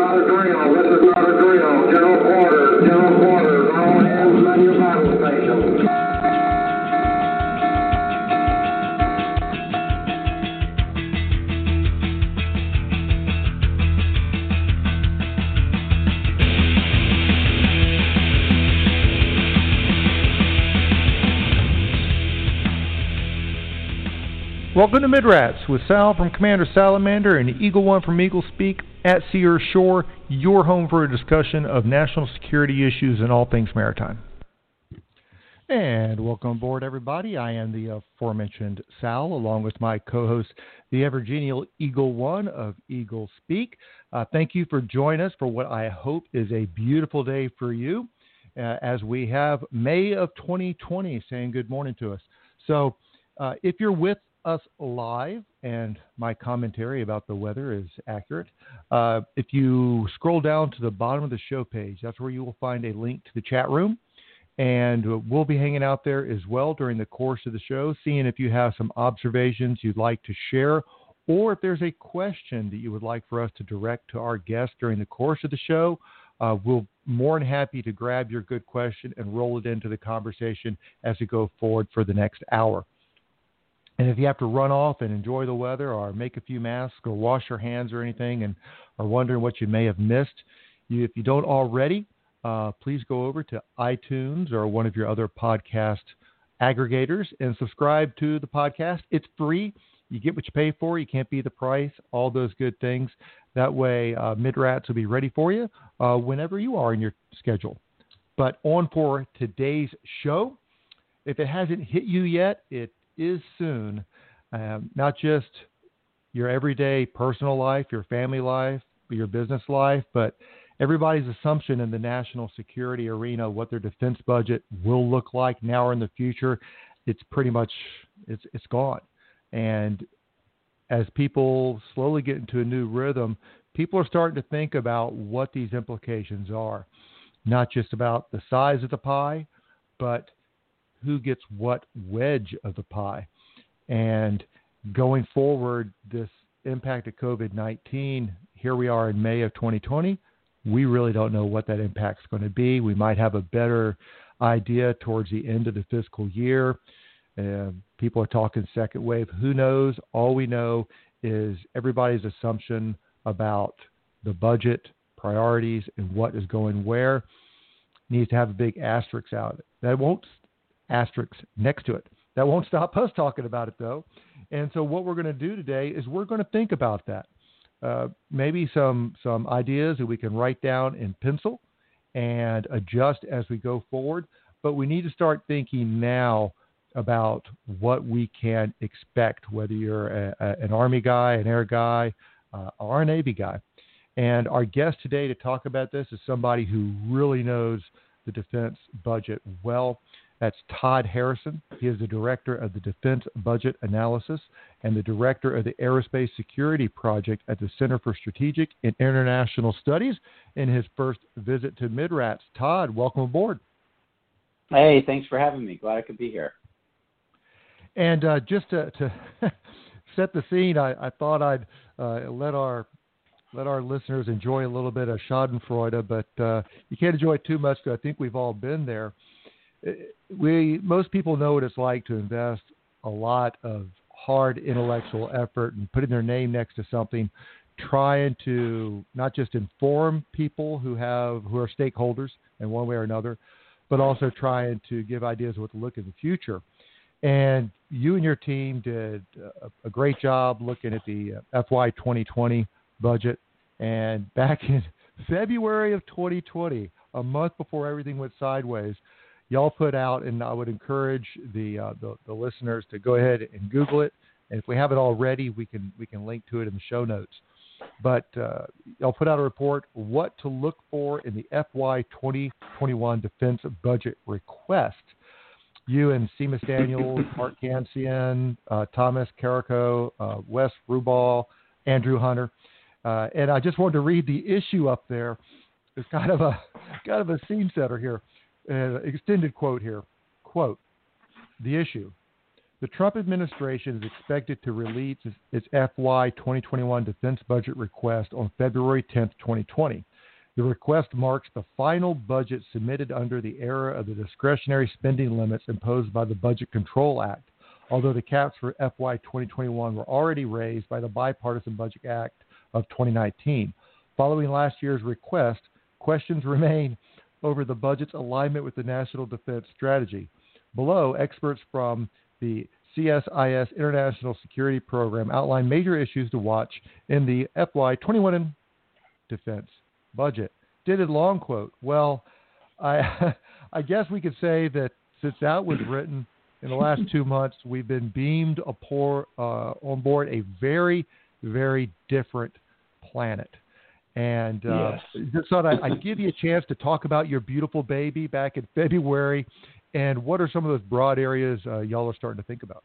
not a drill. This is not a drill. General quarters. General quarters. All hands on your battle station. Welcome to Midrats with Sal from Commander Salamander and Eagle One from Eagle Speak at Sea or Shore, your home for a discussion of national security issues and all things maritime. And welcome aboard, everybody. I am the aforementioned Sal, along with my co-host, the ever-genial Eagle One of Eagle Speak. Thank you for joining us for what I hope is a beautiful day for you, as we have May of 2020 saying good morning to us. So if you're with us live, and my commentary about the weather is accurate, if you scroll down to the bottom of the show page, that's where you will find a link to the chat room, and we'll be hanging out there as well during the course of the show, seeing if you have some observations you'd like to share, or if there's a question that you would like for us to direct to our guest during the course of the show. We'll more than happy to grab your good question and roll it into the conversation as we go forward for the next hour. And if you have to run off and enjoy the weather or make a few masks or wash your hands or anything and are wondering what you may have missed, if you don't already, please go over to iTunes or one of your other podcast aggregators and subscribe to the podcast. It's free. You get what you pay for. You can't beat the price, all those good things. That way, Midrats will be ready for you whenever you are in your schedule. But on for today's show. If it hasn't hit you yet, it is soon. Not just your everyday personal life, your family life, your business life, but everybody's assumption in the national security arena, what their defense budget will look like now or in the future, it's pretty much, it's gone. And as people slowly get into a new rhythm, people are starting to think about what these implications are. Not just about the size of the pie, but who gets what wedge of the pie. And going forward, this impact of COVID-19, here we are in May of 2020. We really don't know what that impact's going to be. We might have a better idea towards the end of the fiscal year. People are talking second wave. Who knows? All we know is everybody's assumption about the budget, priorities, and what is going where needs to have a big asterisk out. That won't asterisk next to it. That won't stop us talking about it, though. And so what we're going to do today is we're going to think about that. Maybe some ideas that we can write down in pencil and adjust as we go forward. But we need to start thinking now about what we can expect, whether you're an Army guy, an Air guy, or a Navy guy. And our guest today to talk about this is somebody who really knows the defense budget well. That's Todd Harrison. He is the director of the Defense Budget Analysis and the director of the Aerospace Security Project at the Center for Strategic and International Studies in his first visit to Midrats. Todd, welcome aboard. Hey, thanks for having me. Glad I could be here. And just to set the scene, I thought I'd let our listeners enjoy a little bit of Schadenfreude, but you can't enjoy it too much because I think we've all been there. Most people know what it's like to invest a lot of hard intellectual effort and putting their name next to something, trying to not just inform people who are stakeholders in one way or another, but also trying to give ideas of what to look in the future. And you and your team did a great job looking at the FY 2020 budget. And back in February of 2020, a month before everything went sideways, y'all put out, and I would encourage the listeners to go ahead and Google it. And if we have it already, we can link to it in the show notes. But y'all put out a report, what to look for in the FY 2021 defense budget request. You and Seamus Daniels, Mark Gansian, Thomas Carrico, Wes Rubal, Andrew Hunter. And I just wanted to read the issue up there. It's kind of a scene setter here. Extended quote here. Quote, the issue. The Trump administration is expected to release its FY 2021 defense budget request on February 10, 2020. The request marks the final budget submitted under the era of the discretionary spending limits imposed by the Budget Control Act, although the caps for FY 2021 were already raised by the Bipartisan Budget Act of 2019. Following last year's request, questions remain over the budget's alignment with the National Defense Strategy. Below, experts from the CSIS International Security Program outline major issues to watch in the FY 21 defense budget. Did it long quote? Well, I guess we could say that since that was written in the last 2 months, we've been beamed on board a very, very different planet. And just thought I'd give you a chance to talk about your beautiful baby back in February. And what are some of those broad areas y'all are starting to think about?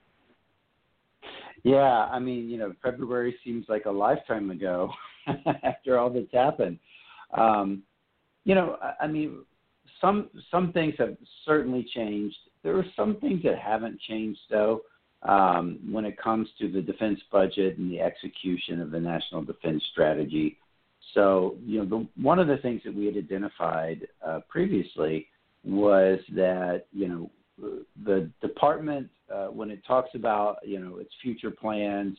Yeah, I mean, February seems like a lifetime ago after all that's happened. I mean, some things have certainly changed. There are some things that haven't changed, though, when it comes to the defense budget and the execution of the National Defense Strategy. So, one of the things that we had identified previously was that, the department, when it talks about, its future plans,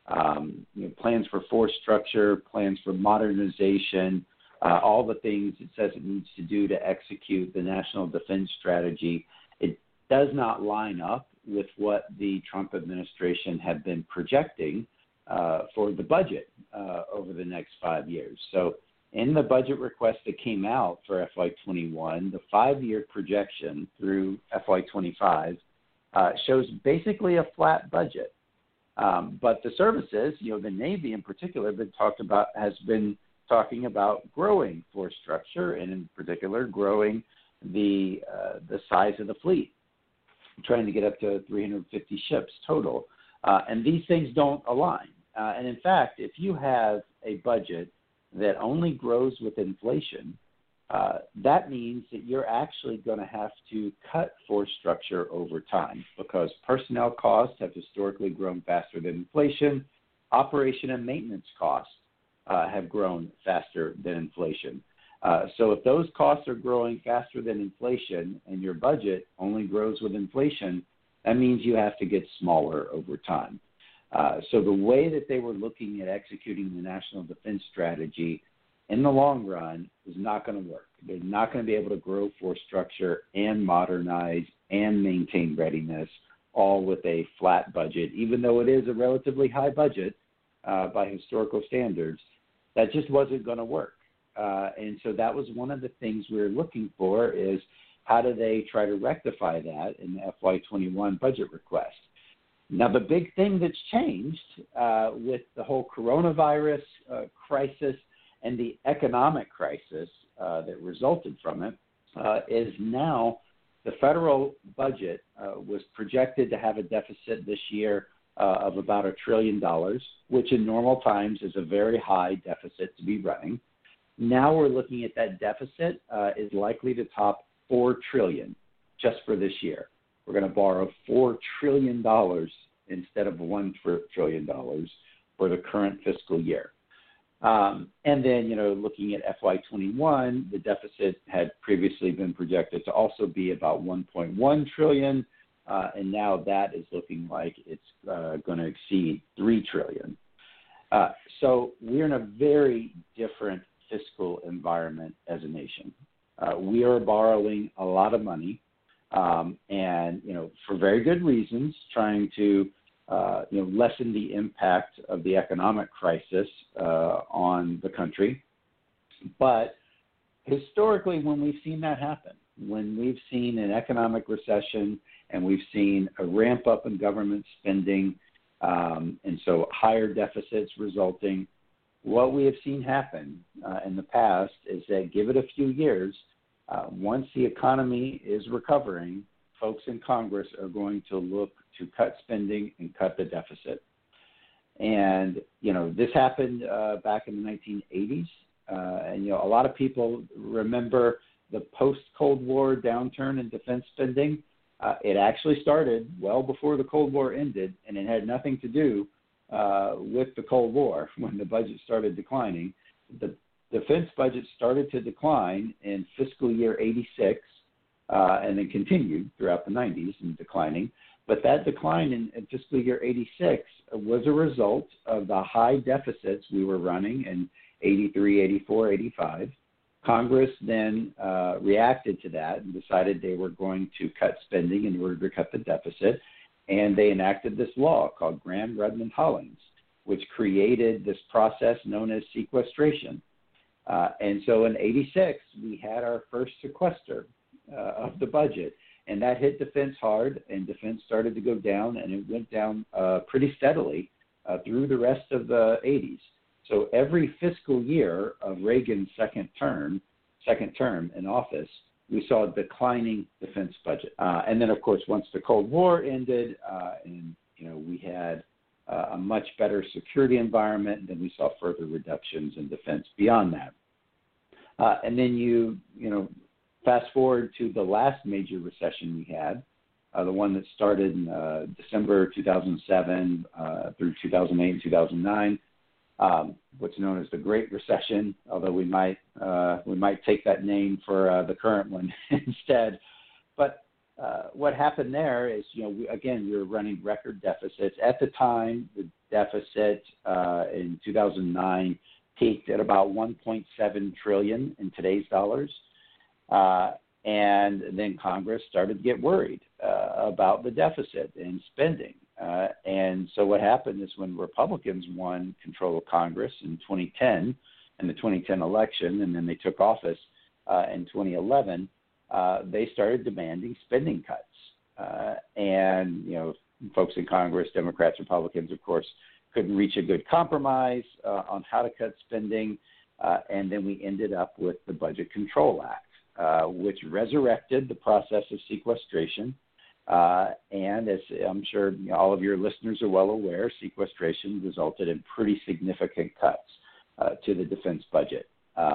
plans for force structure, plans for modernization, all the things it says it needs to do to execute the National Defense Strategy, it does not line up with what the Trump administration had been projecting for the budget over the next 5 years. So in the budget request that came out for FY21, the 5-year projection through FY25 shows basically a flat budget. But the services, the Navy in particular, has been talking about growing force structure and in particular growing the size of the fleet, trying to get up to 350 ships total. And these things don't align. And in fact, if you have a budget that only grows with inflation, that means that you're actually going to have to cut force structure over time because personnel costs have historically grown faster than inflation. Operation and maintenance costs have grown faster than inflation. So if those costs are growing faster than inflation and your budget only grows with inflation, that means you have to get smaller over time. So the way that they were looking at executing the National Defense Strategy in the long run is not going to work. They're not going to be able to grow force structure and modernize and maintain readiness all with a flat budget, even though it is a relatively high budget by historical standards. That just wasn't going to work. And so that was one of the things we were looking for is how do they try to rectify that in the FY21 budget request. Now, the big thing that's changed with the whole coronavirus crisis and the economic crisis that resulted from it is now the federal budget was projected to have a deficit this year of about $1 trillion, which in normal times is a very high deficit to be running. Now we're looking at that deficit is likely to top $4 trillion just for this year. We're going to borrow $4 trillion instead of $1 trillion for the current fiscal year. And then, looking at FY21, the deficit had previously been projected to also be about $1.1 trillion, and now that is looking like it's going to exceed $3 trillion. So we're in a very different fiscal environment as a nation. We are borrowing a lot of money, and for very good reasons, trying to lessen the impact of the economic crisis on the country. But historically, when we've seen that happen, when we've seen an economic recession and we've seen a ramp up in government spending, and so higher deficits resulting, what we have seen happen in the past is that give it a few years, once the economy is recovering, folks in Congress are going to look to cut spending and cut the deficit. And, this happened back in the 1980s. And, a lot of people remember the post-Cold War downturn in defense spending. It actually started well before the Cold War ended, and it had nothing to do with the Cold War when the budget started declining. The defense budget started to decline in fiscal year 86 and then continued throughout the 90s in declining. But that decline in fiscal year 86 was a result of the high deficits we were running in 83, 84, 85. Congress then reacted to that and decided they were going to cut spending in order to cut the deficit. And they enacted this law called Gramm-Rudman-Hollings, which created this process known as sequestration. And so in 86, we had our first sequester of the budget. And that hit defense hard, and defense started to go down, and it went down pretty steadily through the rest of the 80s. So every fiscal year of Reagan's second term in office, we saw a declining defense budget. And then, of course, once the Cold War ended, and we had a much better security environment, then we saw further reductions in defense beyond that. And then you fast forward to the last major recession we had, the one that started in December 2007 through 2008 and 2009, what's known as the Great Recession, although we might take that name for the current one instead. But what happened there is, we were running record deficits. At the time, the deficit in 2009 peaked at about $1.7 trillion in today's dollars. And then Congress started to get worried about the deficit and spending. And so what happened is when Republicans won control of Congress in 2010, in the 2010 election, and then they took office in 2011, they started demanding spending cuts. And folks in Congress, Democrats, Republicans, of course, couldn't reach a good compromise on how to cut spending. And then we ended up with the Budget Control Act, which resurrected the process of sequestration. And as I'm sure all of your listeners are well aware, sequestration resulted in pretty significant cuts to the defense budget.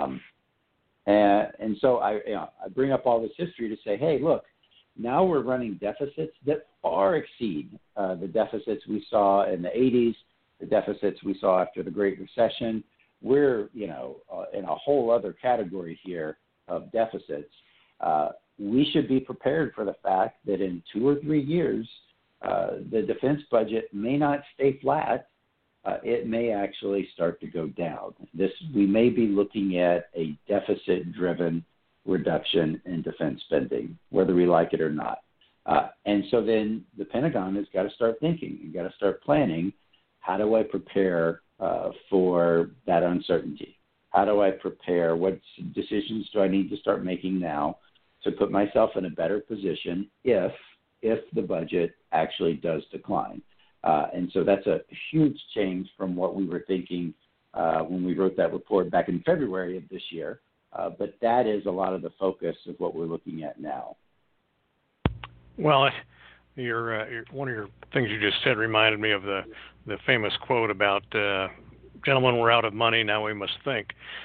And so I bring up all this history to say, hey, look, now we're running deficits that far exceed the deficits we saw in the 80s, the deficits we saw after the Great Recession. We're, in a whole other category here of deficits. We should be prepared for the fact that in 2 or 3 years, the defense budget may not stay flat. It may actually start to go down. We may be looking at a deficit-driven reduction in defense spending, whether we like it or not. And so then the Pentagon has got to start thinking and got to start planning, how do I prepare for that uncertainty? How do I prepare? What decisions do I need to start making now to put myself in a better position if the budget actually does decline? And so that's a huge change from what we were thinking when we wrote that report back in February of this year. But that is a lot of the focus of what we're looking at now. Well, one of your things you just said reminded me of the famous quote about gentlemen, we're out of money, now we must think.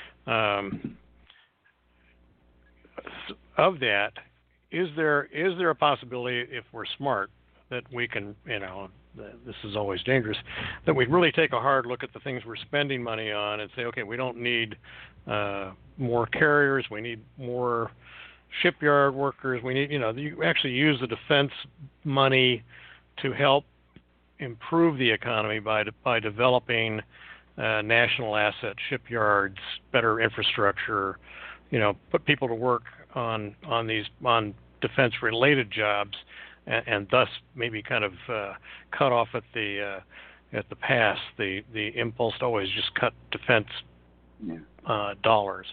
Of that, is there a possibility, if we're smart, that we can, this is always dangerous, that we really take a hard look at the things we're spending money on and say, okay, we don't need more carriers, we need more shipyard workers, we need, you actually use the defense money to help improve the economy by developing national asset shipyards, better infrastructure, put people to work on defense related jobs, and thus maybe kind of cut off at the pass the impulse to always just cut defense dollars.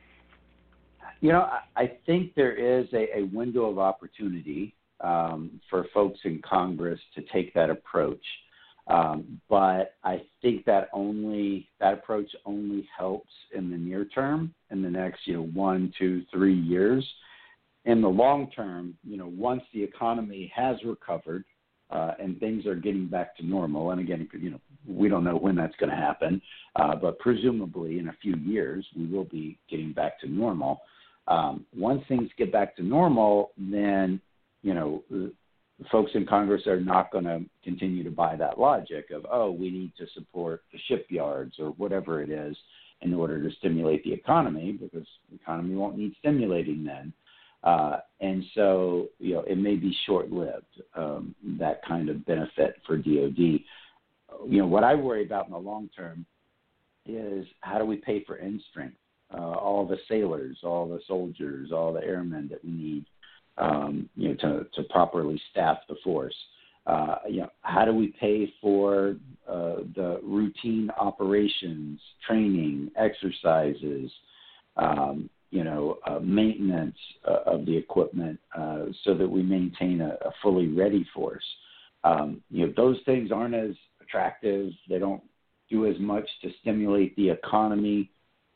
I think there is a window of opportunity for folks in Congress to take that approach. But I think that approach only helps in the near term, in the next 1, 2, 3 years. In the long term, once the economy has recovered and things are getting back to normal, and again, we don't know when that's going to happen, but presumably in a few years we will be getting back to normal. Once things get back to normal, then folks in Congress are not going to continue to buy that logic of, oh, we need to support the shipyards or whatever it is in order to stimulate the economy, because the economy won't need stimulating then. And so, it may be short-lived, that kind of benefit for DOD. What I worry about in the long term is how do we pay for end strength, all the sailors, all the soldiers, all the airmen that we need, to properly staff the force. How do we pay for the routine operations, training, exercises, maintenance of the equipment, so that we maintain a fully ready force. Those things aren't as attractive. They don't do as much to stimulate the economy,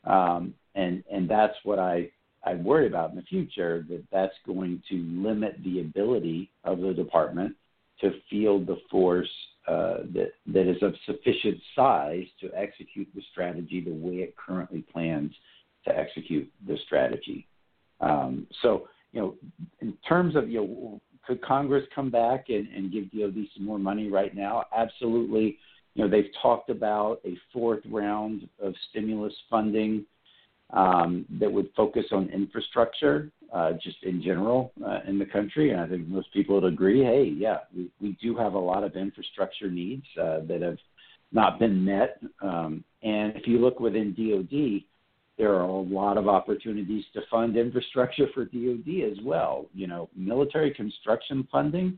and that's what I worry about in the future, that's going to limit the ability of the department to field the force that is of sufficient size to execute the strategy the way it currently plans to execute the strategy. So, in terms of, could Congress come back and give DOD some more money right now? Absolutely. They've talked about a fourth round of stimulus funding that would focus on infrastructure, just in general in the country. And I think most people would agree, hey, yeah, we do have a lot of infrastructure needs that have not been met. And if you look within DOD, there are a lot of opportunities to fund infrastructure for DOD as well. Military construction funding,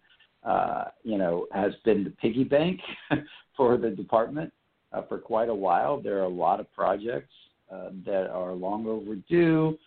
has been the piggy bank for the department for quite a while. There are a lot of projects that are long overdue,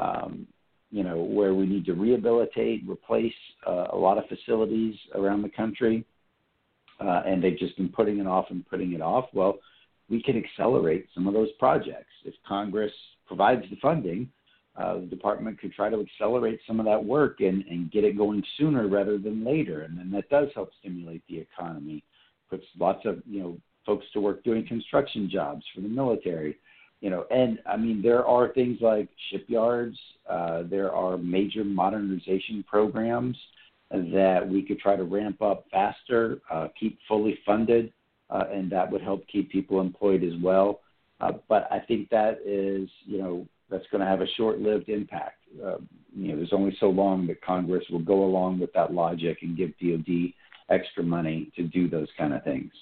where we need to rehabilitate, replace a lot of facilities around the country, and they've just been putting it off and putting it off. Well, we can accelerate some of those projects. If Congress provides the funding, the department could try to accelerate some of that work and get it going sooner rather than later. And then that does help stimulate the economy, puts lots of, folks to work doing construction jobs for the military. And I mean, there are things like shipyards. There are major modernization programs that we could try to ramp up faster, keep fully funded, and that would help keep people employed as well. But I think that is, that's going to have a short-lived impact. There's only so long that Congress will go along with that logic and give DOD extra money to do those kind of things.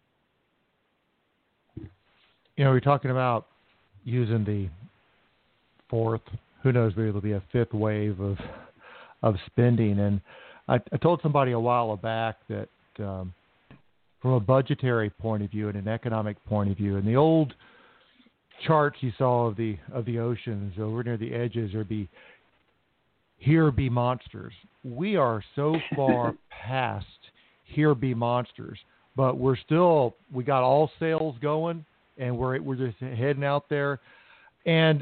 We're talking about using the fourth, who knows, maybe it'll be a fifth wave of spending. And I told somebody a while back that from a budgetary point of view and an economic point of view, and the old charts you saw of the oceans over near the edges, here be monsters. We are so far past here be monsters, but we got all sails going, and we're just heading out there, and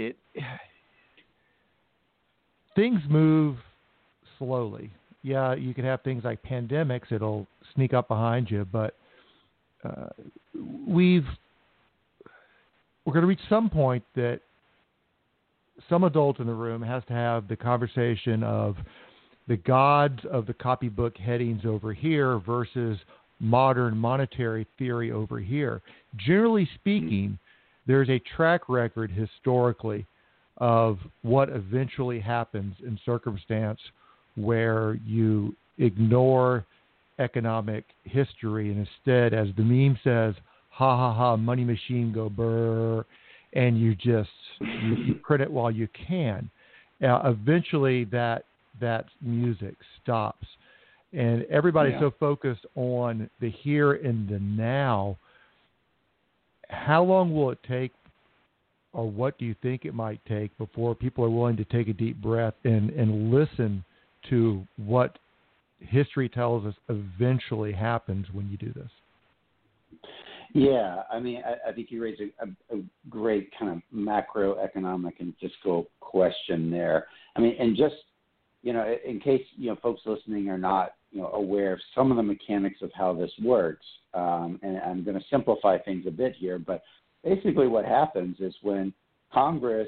things move slowly. Yeah, you can have things like pandemics; it'll sneak up behind you, but we're going to reach some point that some adult in the room has to have the conversation of the gods of the copybook headings over here versus modern monetary theory over here. Generally speaking, there's a track record historically of what eventually happens in circumstance where you ignore economic history and instead, as the meme says, ha ha ha, money machine go brr, and you print it while you can. Eventually that music stops. And everybody's so focused on the here and the now. How long will it take, or what do you think it might take before people are willing to take a deep breath and listen to what history tells us eventually happens when you do this? Yeah, I mean, I think you raise a great kind of macroeconomic and fiscal question there. I mean, and just, in case, folks listening are not, aware of some of the mechanics of how this works, and I'm going to simplify things a bit here, but basically what happens is when Congress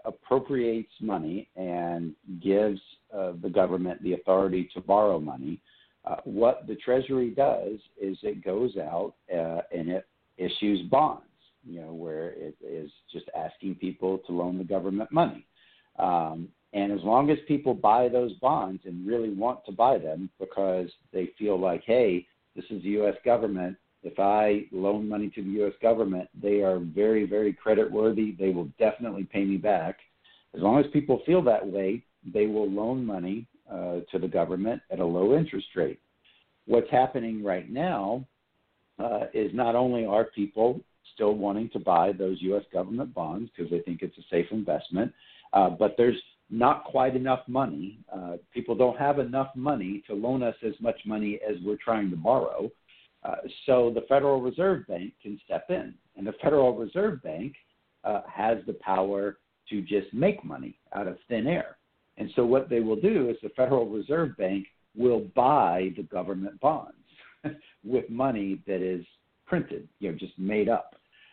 appropriates money and gives the government the authority to borrow money, What the Treasury does is it goes out and it issues bonds, where it is just asking people to loan the government money. And as long as people buy those bonds and really want to buy them because they feel like, hey, this is the U.S. government. If I loan money to the U.S. government, they are very, very creditworthy. They will definitely pay me back. As long as people feel that way, they will loan money to the government at a low interest rate. What's happening right now is not only are people still wanting to buy those U.S. government bonds because they think it's a safe investment, but there's not quite enough money. People don't have enough money to loan us as much money as we're trying to borrow. So the Federal Reserve Bank can step in. And the Federal Reserve Bank has the power to just make money out of thin air. And so what they will do is the Federal Reserve Bank will buy the government bonds with money that is printed, just made up.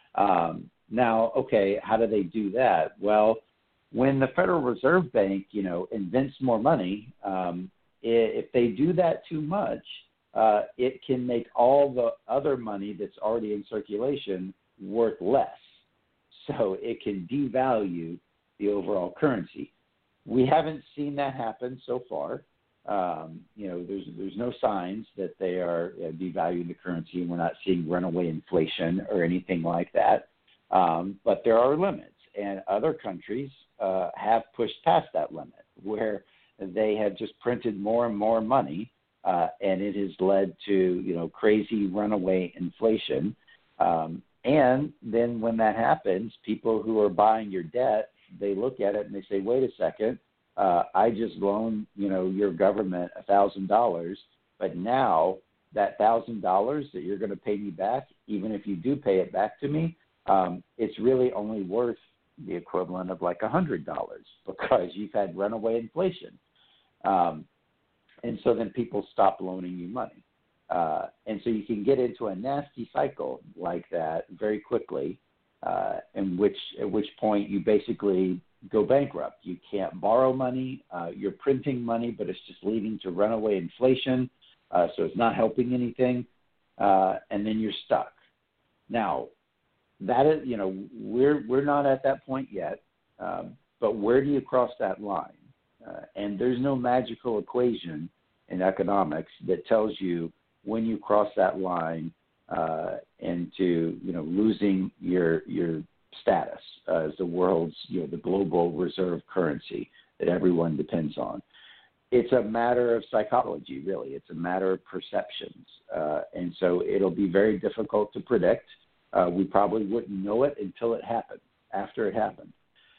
Now, okay, how do they do that? Well, when the Federal Reserve Bank, invents more money, if they do that too much, it can make all the other money that's already in circulation worth less. So it can devalue the overall currency. We haven't seen that happen so far. There's no signs that they are devaluing the currency, and we're not seeing runaway inflation or anything like that. But there are limits, and other countries have pushed past that limit, where they have just printed more and more money, and it has led to crazy runaway inflation. And then when that happens, people who are buying your debt, they look at it and they say, wait a second, I just loaned, your government $1,000, but now that $1,000 that you're going to pay me back, even if you do pay it back to me, it's really only worth the equivalent of like $100 because you've had runaway inflation. And so then people stop loaning you money. And so you can get into a nasty cycle like that very quickly, at which point you basically go bankrupt. You can't borrow money. You're printing money, but it's just leading to runaway inflation. So it's not helping anything. And then you're stuck. Now, that is, we're not at that point yet. But where do you cross that line? And there's no magical equation in economics that tells you when you cross that line into losing your status as the world's the global reserve currency that everyone depends on. It's a matter of psychology, really. It's a matter of perceptions, and so it'll be very difficult to predict. We probably wouldn't know it until it happened, after it happened.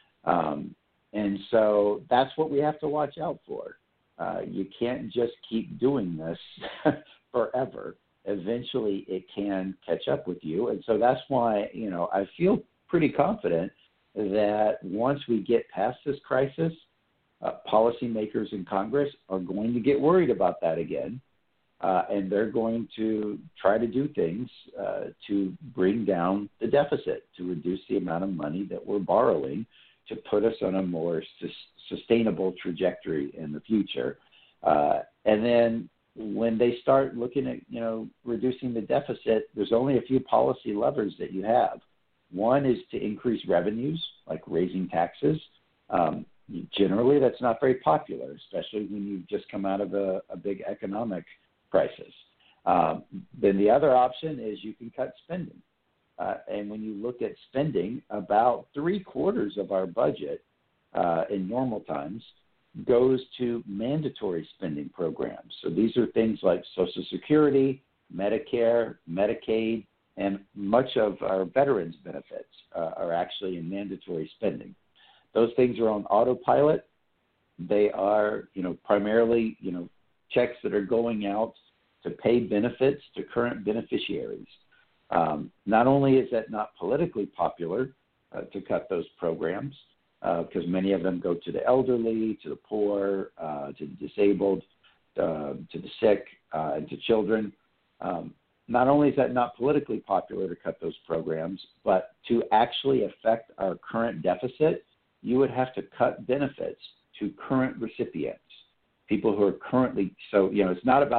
And so that's what we have to watch out for. You can't just keep doing this forever. Eventually it can catch up with you. And so that's why, I feel pretty confident that once we get past this crisis, policymakers in Congress are going to get worried about that again. And they're going to try to do things to bring down the deficit, to reduce the amount of money that we're borrowing, to put us on a more sustainable trajectory in the future. And then when they start looking at, reducing the deficit, there's only a few policy levers that you have. One is to increase revenues, like raising taxes. Generally, that's not very popular, especially when you've just come out of a big economic crisis. Then the other option is you can cut spending. And when you look at spending, about 3/4 of our budget in normal times goes to mandatory spending programs. So these are things like Social Security, Medicare, Medicaid, and much of our veterans benefits are actually in mandatory spending. Those things are on autopilot. They are, primarily, checks that are going out to pay benefits to current beneficiaries. Not only is that not politically popular to cut those programs, because many of them go to the elderly, to the poor, to the disabled, to the sick, and to children. Not only is that not politically popular to cut those programs, but to actually affect our current deficit, you would have to cut benefits to current recipients, people who are currently, so, it's not about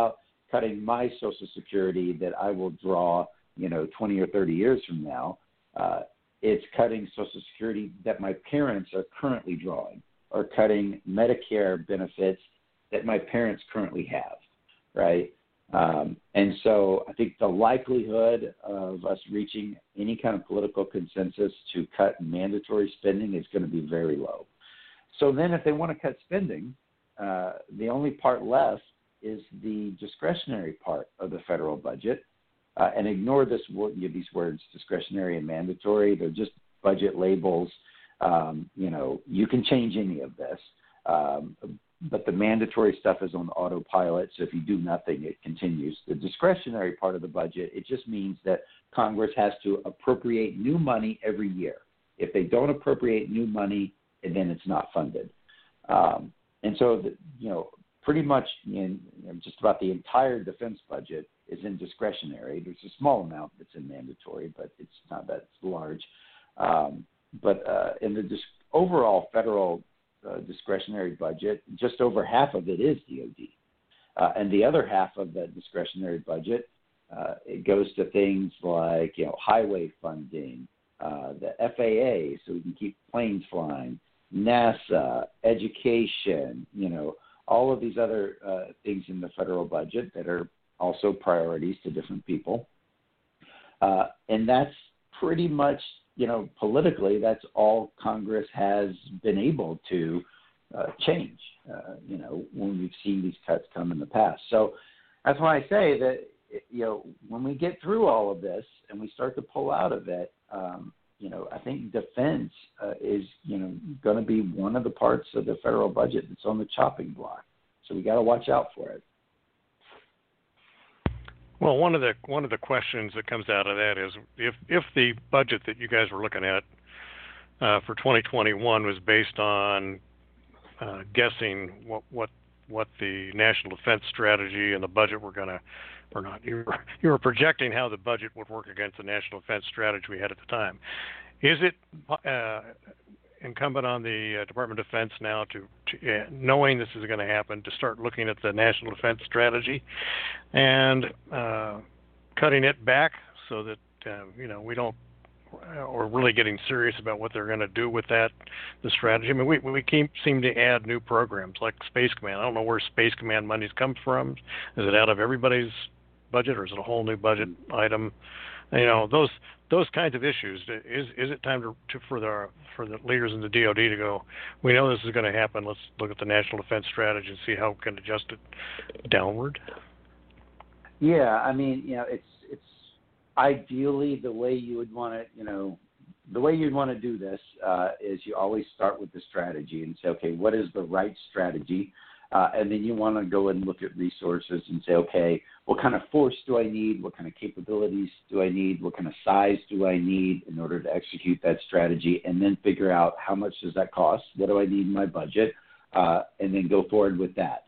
cutting my Social Security that I will draw, 20 or 30 years from now. It's cutting Social Security that my parents are currently drawing, or cutting Medicare benefits that my parents currently have, right? And so I think the likelihood of us reaching any kind of political consensus to cut mandatory spending is going to be very low. So then if they want to cut spending, the only part left is the discretionary part of the federal budget. And ignore these words, discretionary and mandatory. They're just budget labels. You can change any of this. But the mandatory stuff is on autopilot, so if you do nothing, it continues. The discretionary part of the budget, it just means that Congress has to appropriate new money every year. If they don't appropriate new money, then it's not funded. And so, pretty much in just about the entire defense budget is in discretionary. There's a small amount that's in mandatory, but it's not that large. But in the overall federal discretionary budget, just over half of it is DOD. And the other half of the discretionary budget, it goes to things like, highway funding, the FAA, so we can keep planes flying, NASA, education, all of these other things in the federal budget that are also priorities to different people. And that's pretty much, politically, that's all Congress has been able to change, when we've seen these cuts come in the past. So that's why I say that, when we get through all of this and we start to pull out of it, I think defense is, going to be one of the parts of the federal budget that's on the chopping block. So we got to watch out for it. Well, one of the questions that comes out of that is if the budget that you guys were looking at for 2021 was based on guessing what the national defense strategy and the budget were going to, or not, you were projecting how the budget would work against the national defense strategy we had at the time. Is it incumbent on the Department of Defense now to knowing this is going to happen, to start looking at the national defense strategy and cutting it back so that we don't, or really getting serious about what they're going to do with the strategy? I mean, we seem to add new programs like Space Command. I don't know where Space Command money's come from. Is it out of everybody's budget, or is it a whole new budget item? Those kinds of issues. Is it time for the leaders in the DoD to go, we know this is going to happen, let's look at the national defense strategy and see how we can adjust it downward? Yeah, I mean, it's ideally the way you would want to, the way you'd want to do this is you always start with the strategy and say, okay, what is the right strategy? And then you want to go and look at resources and say, okay, what kind of force do I need? What kind of capabilities do I need? What kind of size do I need in order to execute that strategy? And then figure out how much does that cost? What do I need in my budget? And then go forward with that.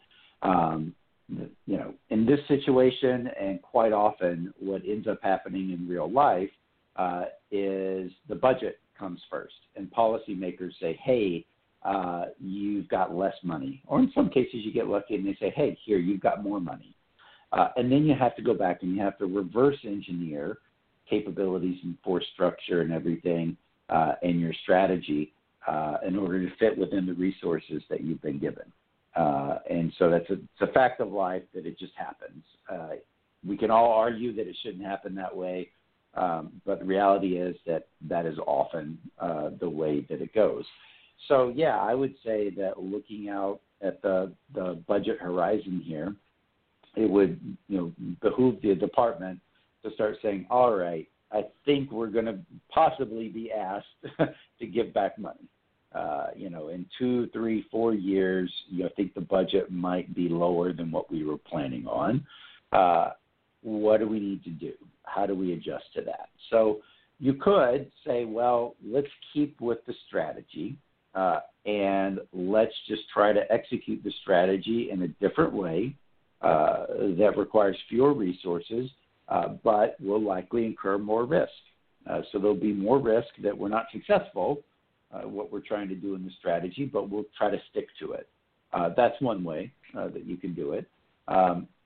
In this situation, and quite often what ends up happening in real life is the budget comes first. And policymakers say, hey, you've got less money. Or in some cases you get lucky and they say, hey, here, you've got more money. And then you have to go back and you have to reverse engineer capabilities and force structure and everything and your strategy in order to fit within the resources that you've been given. And so it's a fact of life that it just happens. We can all argue that it shouldn't happen that way, but the reality is that is often the way that it goes. So, yeah, I would say that looking out at the budget horizon here, it would behoove the department to start saying, all right, I think we're going to possibly be asked to give back money. In 2, 3, 4 years, I think the budget might be lower than what we were planning on. What do we need to do? How do we adjust to that? So you could say, well, let's keep with the strategy. And let's just try to execute the strategy in a different way that requires fewer resources, but will likely incur more risk. So there'll be more risk that we're not successful, what we're trying to do in the strategy, but we'll try to stick to it. That's one way that you can do it.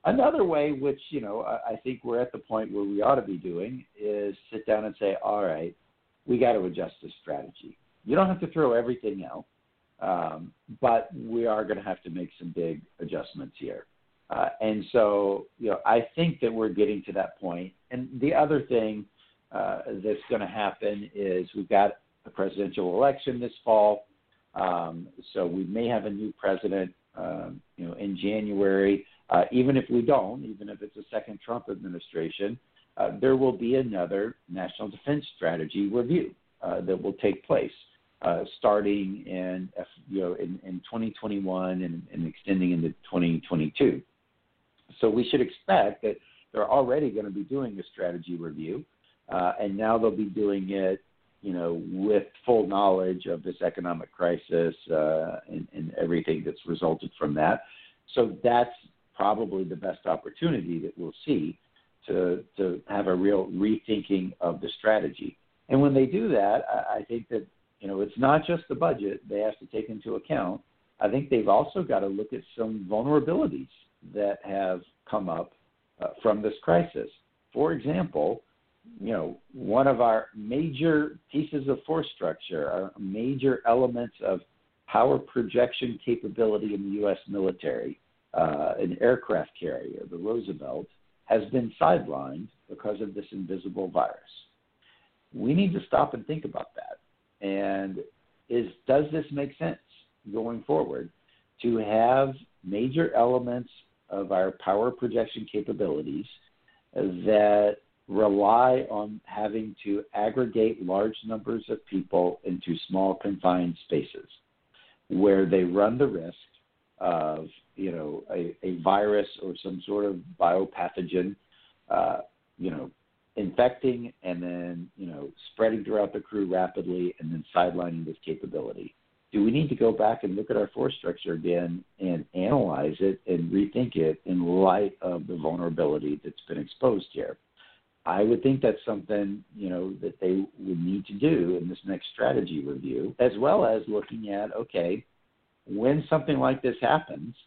Another way, which, I think we're at the point where we ought to be doing, is sit down and say, all right, we got to adjust this strategy. You don't have to throw everything out, but we are going to have to make some big adjustments here. And so, I think that we're getting to that point. And the other thing that's going to happen is we've got a presidential election this fall. So we may have a new president, in January. Even if we don't, even if it's a second Trump administration, there will be another national defense strategy review that will take place starting in 2021 and extending into 2022. So we should expect that they're already going to be doing a strategy review, and now they'll be doing it, with full knowledge of this economic crisis and everything that's resulted from that. So that's probably the best opportunity that we'll see to have a real rethinking of the strategy. And when they do that, I think that, it's not just the budget they have to take into account. I think they've also got to look at some vulnerabilities that have come up from this crisis. For example, one of our major pieces of force structure, our major elements of power projection capability in the U.S. military, an aircraft carrier, the Roosevelt, has been sidelined because of this invisible virus. We need to stop and think about that. And does this make sense going forward to have major elements of our power projection capabilities that rely on having to aggregate large numbers of people into small confined spaces where they run the risk of, a virus or some sort of biopathogen, infecting and then, spreading throughout the crew rapidly and then sidelining this capability? Do we need to go back and look at our force structure again and analyze it and rethink it in light of the vulnerability that's been exposed here? I would think that's something, that they would need to do in this next strategy review, as well as looking at, okay, when something like this happens,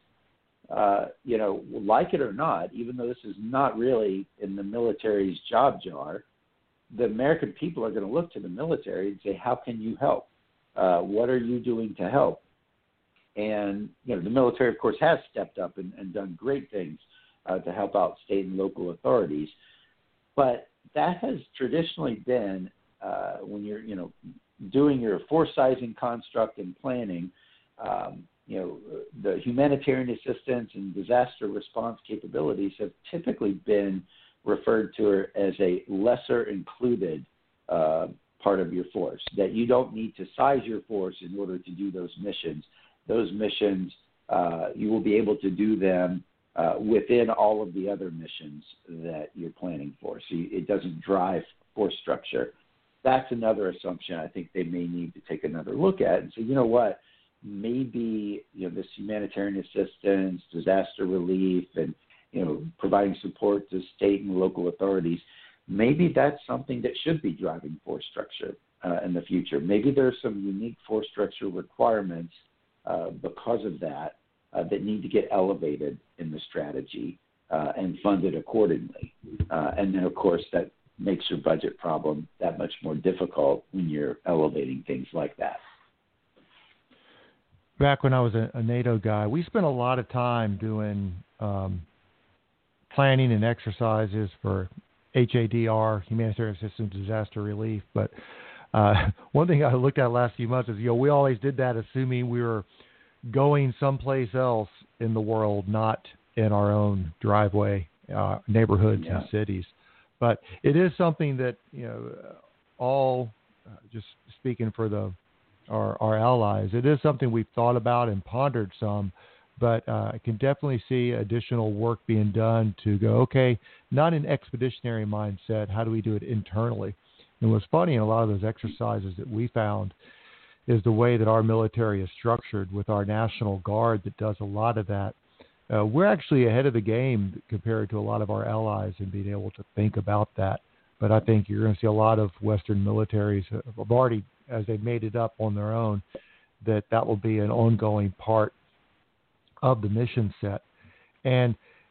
like it or not, even though this is not really in the military's job jar, the American people are going to look to the military and say, how can you help? What are you doing to help? And, the military, of course, has stepped up and done great things to help out state and local authorities. But that has traditionally been, when you're, doing your force sizing construct and planning, the humanitarian assistance and disaster response capabilities have typically been referred to as a lesser included part of your force, that you don't need to size your force in order to do those missions. Those missions, you will be able to do them within all of the other missions that you're planning for. So it doesn't drive force structure. That's another assumption I think they may need to take another look at and say, you know what, maybe this humanitarian assistance, disaster relief, and providing support to state and local authorities, maybe that's something that should be driving force structure in the future. Maybe there's some unique force structure requirements because of that that need to get elevated in the strategy and funded accordingly. And then, of course, that makes your budget problem that much more difficult when you're elevating things like that. Back when I was a NATO guy, we spent a lot of time doing planning and exercises for HADR, humanitarian assistance, disaster relief. But one thing I looked at last few months is, we always did that assuming we were going someplace else in the world, not in our own driveway, neighborhoods and cities. But it is something that, all, just speaking for our allies, it is something we've thought about and pondered some, but I can definitely see additional work being done to go, okay, not an expeditionary mindset, how do we do it internally? And what's funny in a lot of those exercises that we found is the way that our military is structured with our National Guard that does a lot of that. We're actually ahead of the game compared to a lot of our allies in being able to think about that. But I think you're going to see a lot of Western militaries have already, as they've made it up on their own, that will be an ongoing part of the mission set. And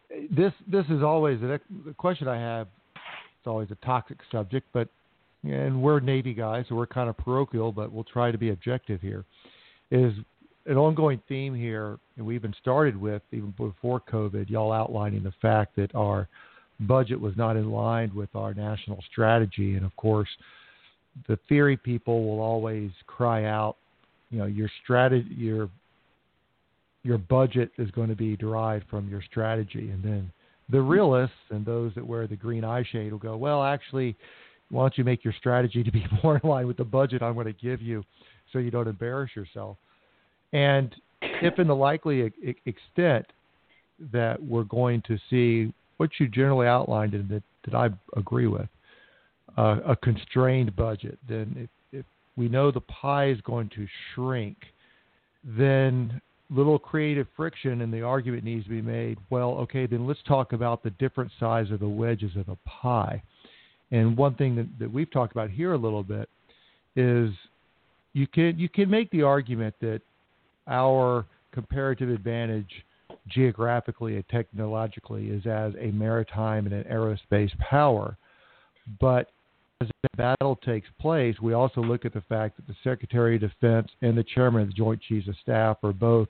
this is always the question I have. It's always a toxic subject, and we're Navy guys, so we're kind of parochial, but we'll try to be objective here. Is an ongoing theme here, and we've been started with even before COVID. Y'all outlining the fact that our budget was not in line with our national strategy, and of course, the theory people will always cry out, your strategy, your budget is going to be derived from your strategy. And then the realists and those that wear the green eye shade will go, well, actually, why don't you make your strategy to be more in line with the budget I'm going to give you so you don't embarrass yourself? And if in the likely extent that we're going to see what you generally outlined and that I agree with, a constrained budget, then if we know the pie is going to shrink, then little creative friction and the argument needs to be made, well, okay, then let's talk about the different size of the wedges of the pie. And one thing that we've talked about here a little bit is you can make the argument that our comparative advantage geographically and technologically is as a maritime and an aerospace power. But as the battle takes place, we also look at the fact that the Secretary of Defense and the Chairman of the Joint Chiefs of Staff are both,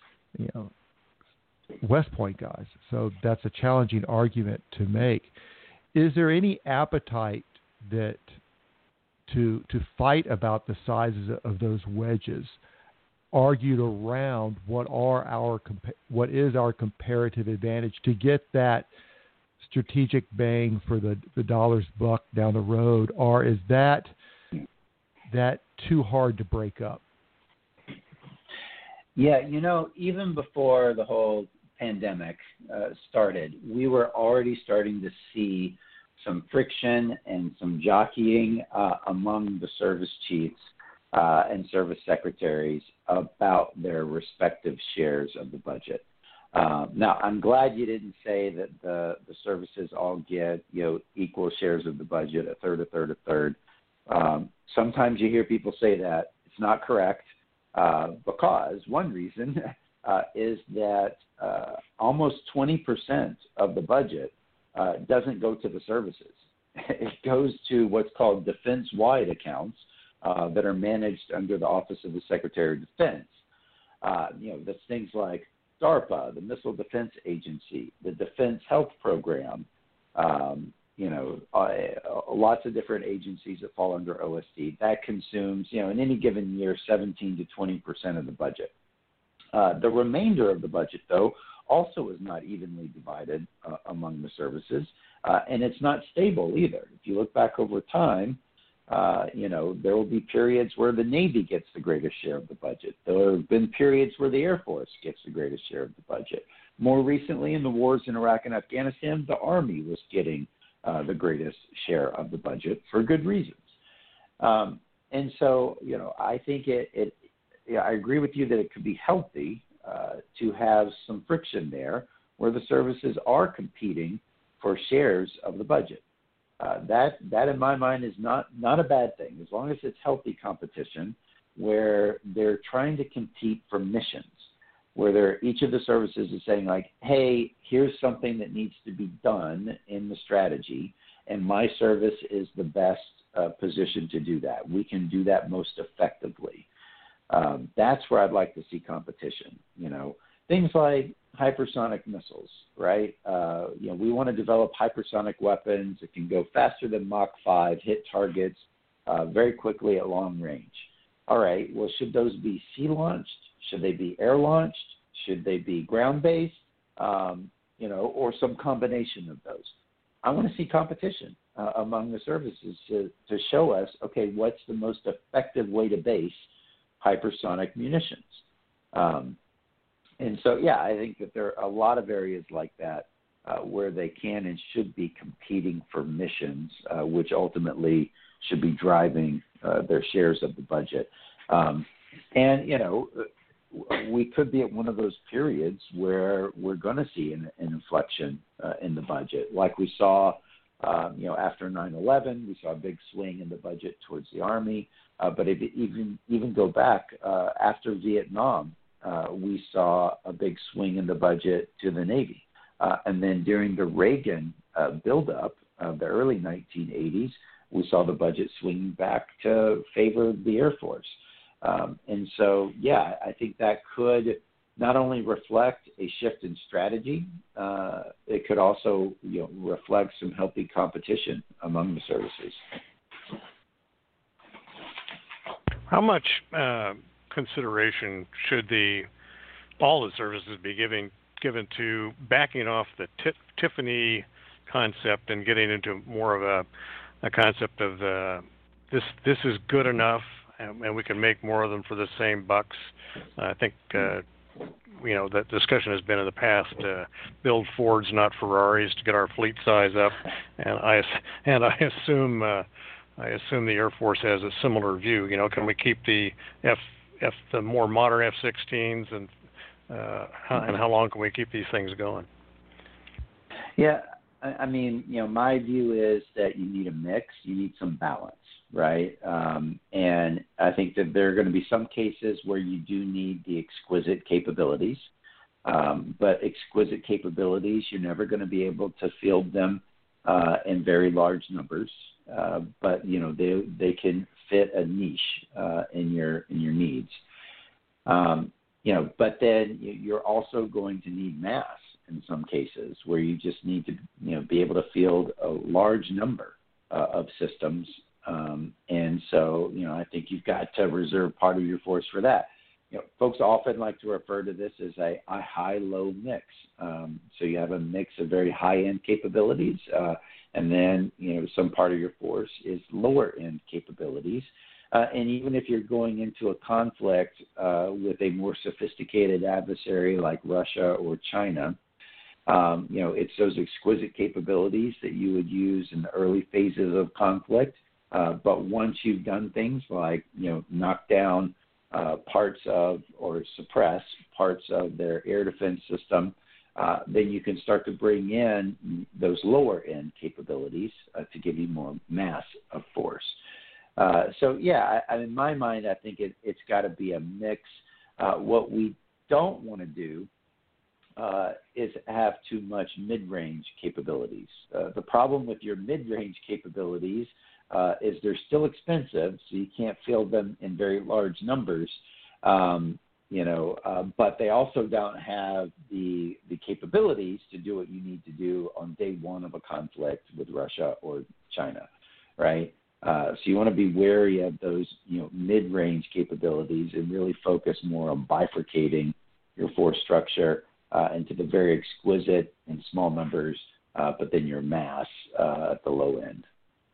West Point guys. So that's a challenging argument to make. Is there any appetite that to fight about the sizes of those wedges, argued around what is our comparative advantage to get that strategic bang for the dollar's buck down the road, or is that too hard to break up? Yeah, even before the whole pandemic started, we were already starting to see some friction and some jockeying among the service chiefs and service secretaries about their respective shares of the budget. Now, I'm glad you didn't say that the services all get equal shares of the budget, a third. Sometimes you hear people say that. It's not correct because one reason is that almost 20% of the budget doesn't go to the services. It goes to what's called defense-wide accounts that are managed under the Office of the Secretary of Defense. That's things like DARPA, the Missile Defense Agency, the Defense Health Program, lots of different agencies that fall under OSD. That consumes, in any given year, 17 to 20% of the budget. The remainder of the budget, though, also is not evenly divided among the services, and it's not stable either. If you look back over time, there will be periods where the Navy gets the greatest share of the budget. There have been periods where the Air Force gets the greatest share of the budget. More recently, in the wars in Iraq and Afghanistan, the Army was getting the greatest share of the budget for good reasons. And so, I think I agree with you that it could be healthy to have some friction there where the services are competing for shares of the budget. That in my mind is not a bad thing, as long as it's healthy competition where they're trying to compete for missions, where each of the services is saying like, hey, here's something that needs to be done in the strategy, and my service is the best position to do that. We can do that most effectively. That's where I'd like to see competition. Things like hypersonic missiles, right? We want to develop hypersonic weapons that can go faster than Mach 5, hit targets very quickly at long range. All right, well, should those be sea-launched? Should they be air-launched? Should they be ground-based? Or some combination of those. I want to see competition among the services to show us, okay, what's the most effective way to base hypersonic munitions? And so, yeah, I think that there are a lot of areas like that where they can and should be competing for missions, which ultimately should be driving their shares of the budget. We could be at one of those periods where we're going to see an inflection in the budget, like we saw, after 9/11. We saw a big swing in the budget towards the Army. But if you even go back after Vietnam, we saw a big swing in the budget to the Navy. And then during the Reagan buildup of the early 1980s, we saw the budget swing back to favor the Air Force. And so, yeah, I think that could not only reflect a shift in strategy, it could also reflect some healthy competition among the services. How much consideration should all the services be given to backing off the Tiffany concept and getting into more of a concept of this is good enough, and we can make more of them for the same bucks? I think that discussion has been in the past. Build Fords, not Ferraris, to get our fleet size up, and I assume the Air Force has a similar view. Can we keep the the more modern F-16s, and how long can we keep these things going? Yeah, I mean, my view is that you need a mix. You need some balance, right? And I think that there are going to be some cases where you do need the exquisite capabilities. But exquisite capabilities, you're never going to be able to field them in very large numbers. But they can fit a niche in your needs. But then you're also going to need mass in some cases, where you just need to be able to field a large number of systems. And so I think you've got to reserve part of your force for that. Folks often like to refer to this as a high-low mix. So you have a mix of very high-end capabilities, and then some part of your force is lower-end capabilities. And even if you're going into a conflict with a more sophisticated adversary like Russia or China, it's those exquisite capabilities that you would use in the early phases of conflict. But once you've done things like knock down parts of or suppress parts of their air defense system, then you can start to bring in those lower end capabilities to give you more mass of force. So yeah, in my mind, I think it's got to be a mix. What we don't want to do is have too much mid-range capabilities. The problem with your mid-range capabilities is they're still expensive, so you can't field them in very large numbers. But they also don't have the capabilities to do what you need to do on day one of a conflict with Russia or China, right? So you want to be wary of those, mid-range capabilities and really focus more on bifurcating your force structure into the very exquisite and small numbers, but then your mass at the low end.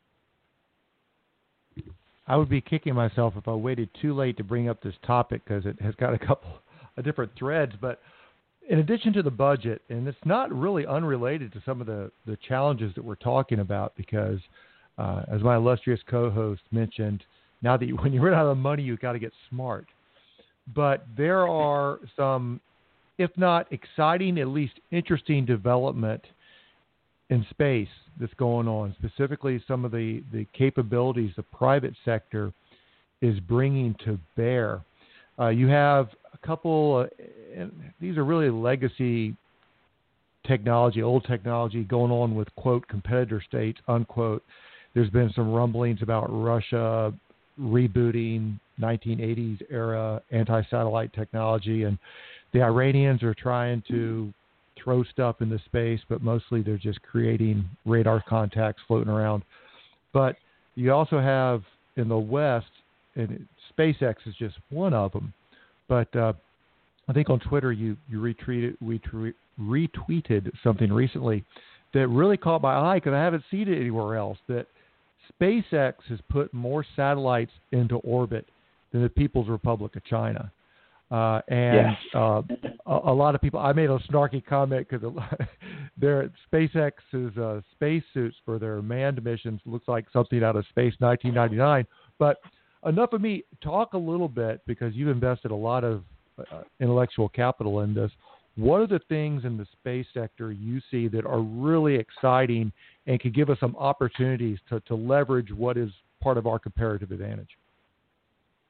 I would be kicking myself if I waited too late to bring up this topic, because it has got a couple of different threads. But in addition to the budget, and it's not really unrelated to some of the challenges that we're talking about, because as my illustrious co-host mentioned, now that when you run out of money, you've got to get smart. But there are some, if not exciting, at least interesting development in space that's going on, specifically some of the capabilities the private sector is bringing to bear. You have a couple, and these are really legacy technology, old technology going on with, quote, competitor states, unquote. There's been some rumblings about Russia rebooting 1980s era anti-satellite technology, and the Iranians are trying to throw stuff into space, but mostly they're just creating radar contacts floating around. But you also have in the West, and SpaceX is just one of them, but I think on Twitter you retweeted something recently that really caught my eye, because I haven't seen it anywhere else, that SpaceX has put more satellites into orbit than the People's Republic of China. A lot of people, I made a snarky comment because their SpaceX's spacesuits for their manned missions looks like something out of Space 1999. But enough of me. Talk a little bit, because you've invested a lot of intellectual capital in this. What are the things in the space sector you see that are really exciting and could give us some opportunities to leverage what is part of our comparative advantage?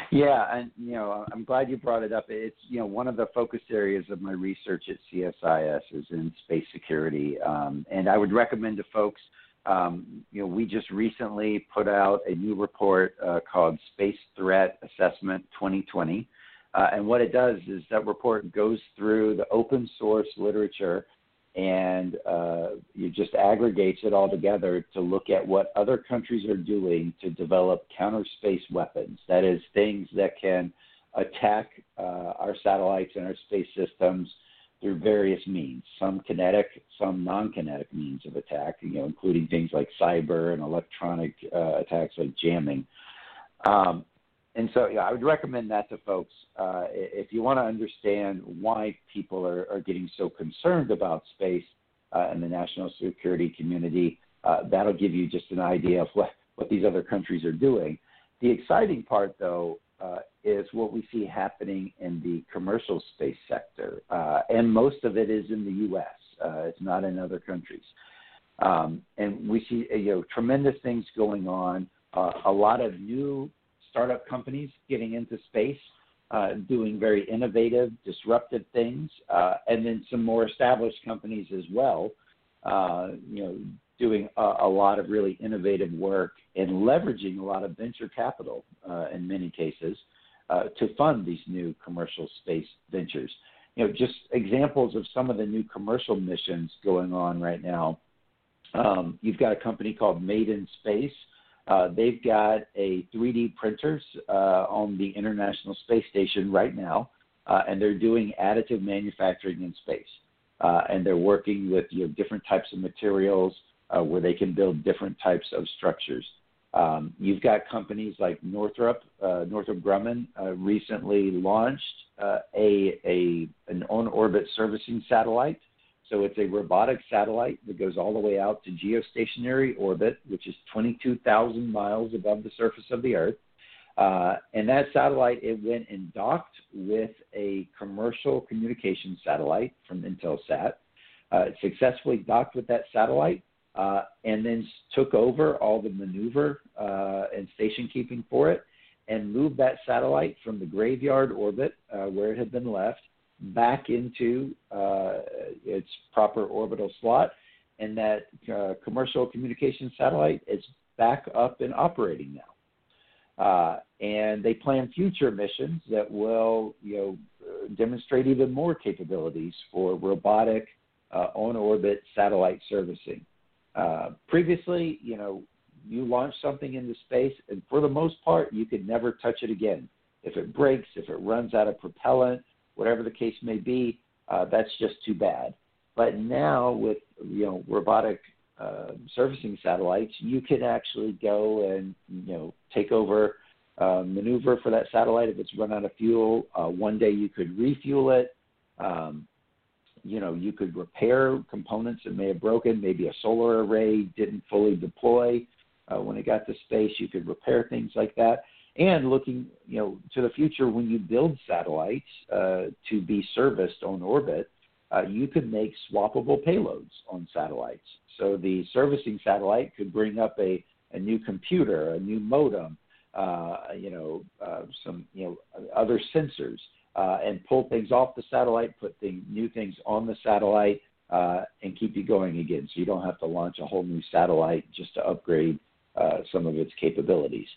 Yeah, and I'm glad you brought it up. It's one of the focus areas of my research at CSIS is in space security, and I would recommend to folks. We just recently put out a new report called Space Threat Assessment 2020, and what it does is that report goes through the open source literature and you just aggregates it all together to look at what other countries are doing to develop counter space weapons. That is, things that can attack our satellites and our space systems through various means, some kinetic, some non-kinetic means of attack, including things like cyber and electronic attacks like jamming. And so I would recommend that to folks. If you want to understand why people are getting so concerned about space in the national security community, that'll give you just an idea of what these other countries are doing. The exciting part, though, is what we see happening in the commercial space sector, and most of it is in the U.S. It's not in other countries. And we see tremendous things going on, a lot of new startup companies getting into space, doing very innovative, disruptive things, and then some more established companies as well, doing a lot of really innovative work and leveraging a lot of venture capital in many cases to fund these new commercial space ventures. Just examples of some of the new commercial missions going on right now. You've got a company called Made in Space. They've got a 3D printers on the International Space Station right now, and they're doing additive manufacturing in space. And they're working with different types of materials where they can build different types of structures. You've got companies like Northrop Grumman recently launched an on-orbit servicing satellite. So it's a robotic satellite that goes all the way out to geostationary orbit, which is 22,000 miles above the surface of the Earth. And that satellite, it went and docked with a commercial communication satellite from Intelsat. It successfully docked with that satellite and then took over all the maneuver and station keeping for it and moved that satellite from the graveyard orbit where it had been left back into its proper orbital slot, and that commercial communication satellite is back up and operating now. And they plan future missions that will, demonstrate even more capabilities for robotic on-orbit satellite servicing. Previously, you launched something into space, and for the most part, you could never touch it again. If it breaks, if it runs out of propellant, whatever the case may be, that's just too bad. But now with robotic servicing satellites, you can actually go and take over maneuver for that satellite if it's run out of fuel. One day you could refuel it. You could repair components that may have broken. Maybe a solar array didn't fully deploy when it got to space. You could repair things like that. And looking, to the future, when you build satellites to be serviced on orbit, you could make swappable payloads on satellites. So the servicing satellite could bring up a new computer, a new modem, some other sensors, and pull things off the satellite, put new things on the satellite, and keep you going again. So you don't have to launch a whole new satellite just to upgrade some of its capabilities.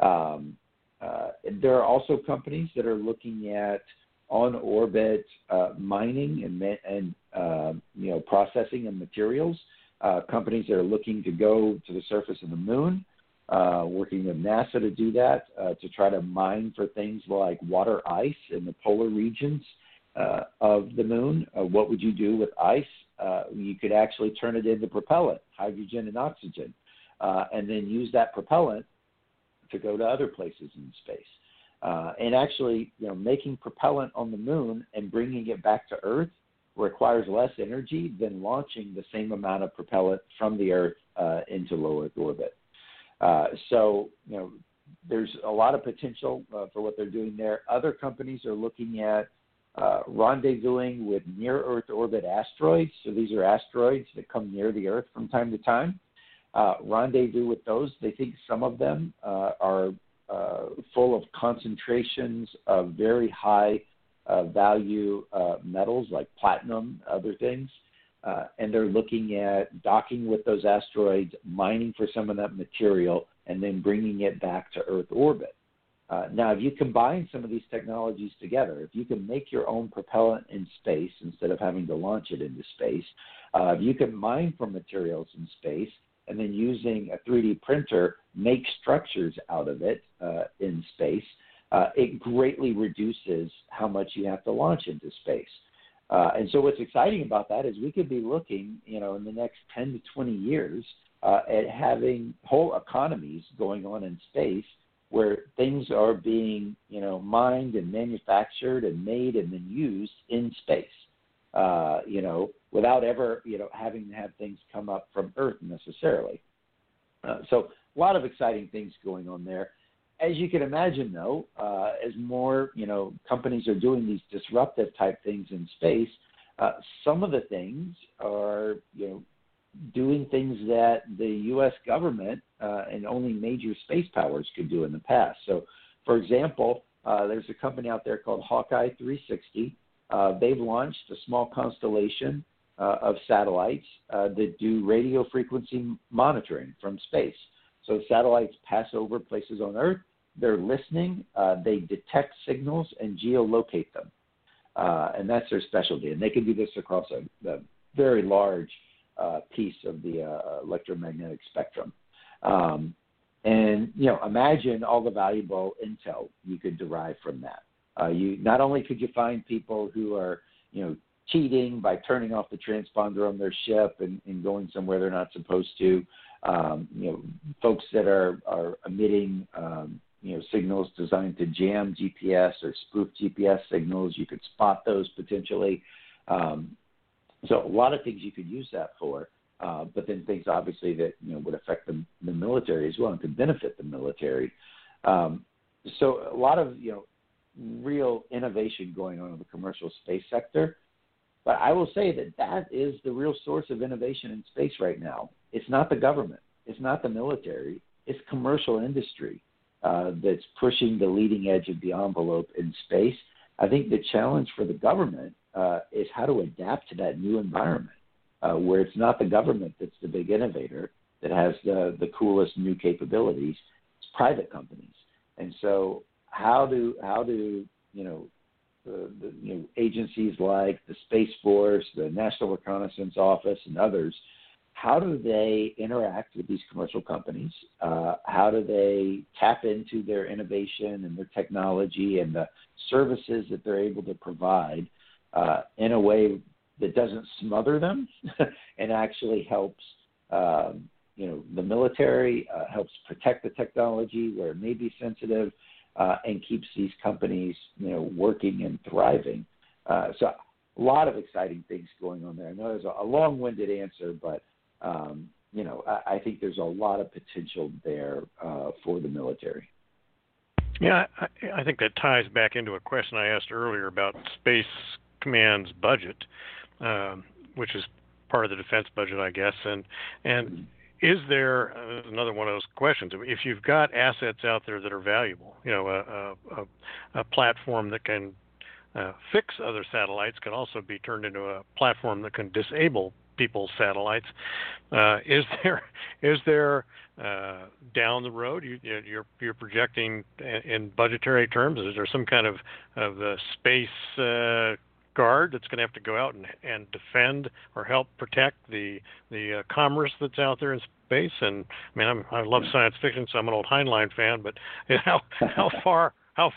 There are also companies that are looking at on-orbit mining and processing of materials. Companies that are looking to go to the surface of the moon, working with NASA to do that, to try to mine for things like water ice in the polar regions of the moon. What would you do with ice? You could actually turn it into propellant, hydrogen and oxygen, and then use that propellant to go to other places in space. And actually, making propellant on the moon and bringing it back to Earth requires less energy than launching the same amount of propellant from the Earth into low Earth orbit. So, there's a lot of potential for what they're doing there. Other companies are looking at rendezvousing with near-Earth orbit asteroids. So these are asteroids that come near the Earth from time to time. Rendezvous with those. They think some of them are full of concentrations of very high value metals like platinum, other things. And they're looking at docking with those asteroids, mining for some of that material, and then bringing it back to Earth orbit. Now, if you combine some of these technologies together, if you can make your own propellant in space instead of having to launch it into space, if you can mine for materials in space and then using a 3D printer make structures out of it in space, it greatly reduces how much you have to launch into space. And so what's exciting about that is we could be looking, in the next 10 to 20 years at having whole economies going on in space where things are being, mined and manufactured and made and then used in space, without ever, having to have things come up from Earth necessarily. So a lot of exciting things going on there. As you can imagine, though, as more, companies are doing these disruptive type things in space, some of the things are, doing things that the U.S. government and only major space powers could do in the past. So, for example, there's a company out there called Hawkeye 360. They've launched a small constellation of satellites that do radio frequency monitoring from space. So satellites pass over places on Earth. They're listening. They detect signals and geolocate them. And that's their specialty. And they can do this across a very large piece of the electromagnetic spectrum. And, imagine all the valuable intel you could derive from that. Not only could you find people who are, cheating by turning off the transponder on their ship and going somewhere they're not supposed to, folks that are emitting, signals designed to jam GPS or spoof GPS signals, you could spot those potentially. So a lot of things you could use that for, but then things obviously that would affect the military as well and could benefit the military. So a lot of real innovation going on in the commercial space sector. But I will say that is the real source of innovation in space right now. It's not the government. It's not the military. It's commercial industry that's pushing the leading edge of the envelope in space. I think the challenge for the government is how to adapt to that new environment where it's not the government that's the big innovator that has the coolest new capabilities. It's private companies. And so how do agencies like the Space Force, the National Reconnaissance Office, and others, how do they interact with these commercial companies? How do they tap into their innovation and their technology and the services that they're able to provide in a way that doesn't smother them and actually helps, the military, helps protect the technology where it may be sensitive, and keeps these companies, working and thriving. So a lot of exciting things going on there. I know there's a long-winded answer, but, I think there's a lot of potential there for the military. Yeah, I think that ties back into a question I asked earlier about Space Command's budget, which is part of the defense budget, I guess. And is there another one of those questions? If you've got assets out there that are valuable, a platform that can fix other satellites can also be turned into a platform that can disable people's satellites. Is there down the road you're projecting in budgetary terms? Is there some kind of the space guard that's going to have to go out and defend or help protect the commerce that's out there in space? And I love science fiction, so I'm an old Heinlein fan. But how far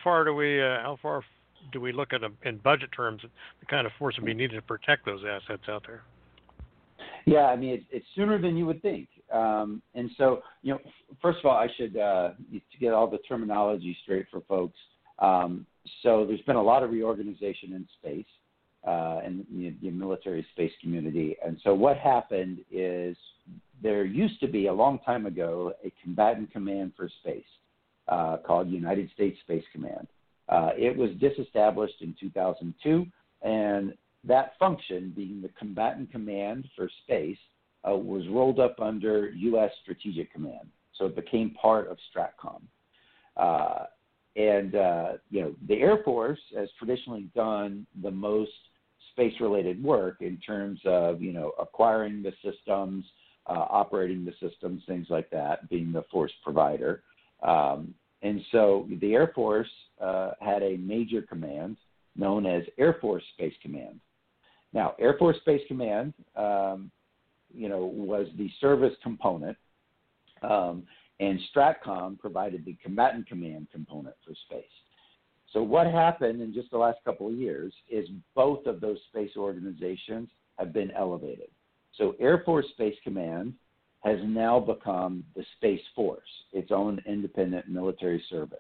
do we look at in budget terms the kind of force would be needed to protect those assets out there? Yeah, it's sooner than you would think. And so, first of all, I should to get all the terminology straight for folks. So there's been a lot of reorganization in space. And the military space community. And so what happened is there used to be a long time ago a combatant command for space called United States Space Command. It was disestablished in 2002, and that function, being the combatant command for space, was rolled up under U.S. Strategic Command. So it became part of STRATCOM. the Air Force has traditionally done the most space-related work in terms of, acquiring the systems, operating the systems, things like that, being the force provider. And so the Air Force had a major command known as Air Force Space Command. Now, Air Force Space Command, was the service component, and STRATCOM provided the combatant command component for space. So what happened in just the last couple of years is both of those space organizations have been elevated. So Air Force Space Command has now become the Space Force, its own independent military service.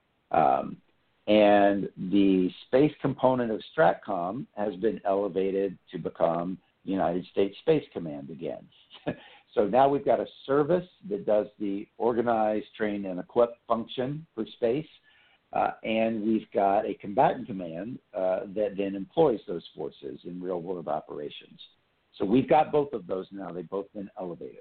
And the space component of STRATCOM has been elevated to become United States Space Command again. So now we've got a service that does the organize, train, and equip function for space, and we've got a combatant command that then employs those forces in real-world operations. So we've got both of those now. They've both been elevated.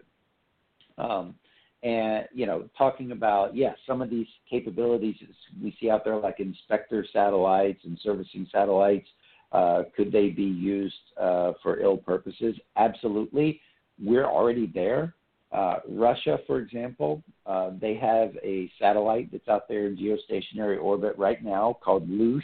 Talking about, some of these capabilities we see out there, like inspector satellites and servicing satellites, could they be used for ill purposes? Absolutely. We're already there. Russia, for example, they have a satellite that's out there in geostationary orbit right now called Luch,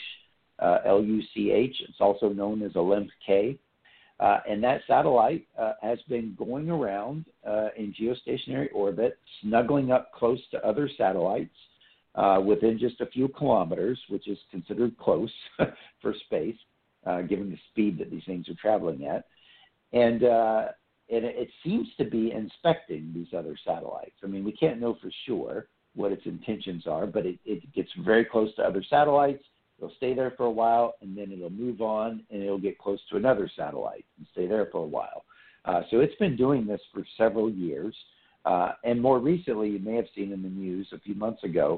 Luch. It's also known as Olymp-K. And that satellite has been going around in geostationary orbit, snuggling up close to other satellites within just a few kilometers, which is considered close for space, given the speed that these things are traveling at. And it seems to be inspecting these other satellites. I mean, we can't know for sure what its intentions are, but it gets very close to other satellites. It'll stay there for a while, and then it'll move on, and it'll get close to another satellite and stay there for a while. So it's been doing this for several years. And more recently, you may have seen in the news a few months ago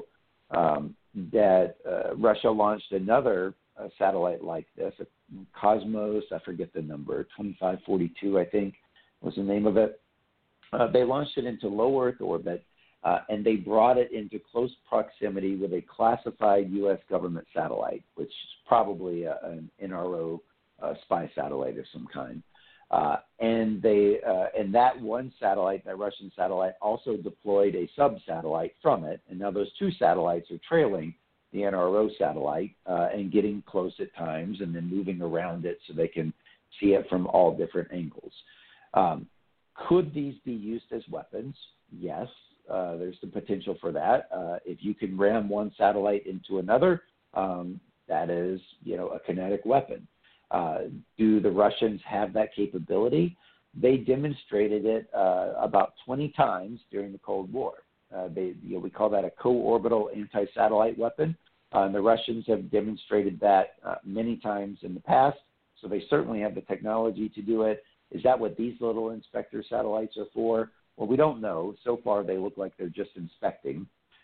that Russia launched another satellite like this, Cosmos, I forget the number, 2542, I think was the name of it. They launched it into low Earth orbit, and they brought it into close proximity with a classified U.S. government satellite, which is probably an NRO spy satellite of some kind. And that one satellite, that Russian satellite, also deployed a sub-satellite from it, and now those two satellites are trailing the NRO satellite and getting close at times and then moving around it so they can see it from all different angles. Could these be used as weapons? Yes. There's the potential for that. If you can ram one satellite into another, that is, a kinetic weapon. Do the Russians have that capability? They demonstrated it about 20 times during the Cold War. We call that a co-orbital anti-satellite weapon. And the Russians have demonstrated that many times in the past, so they certainly have the technology to do it. Is that what these little inspector satellites are for? Well, we don't know. So far, they look like they're just inspecting,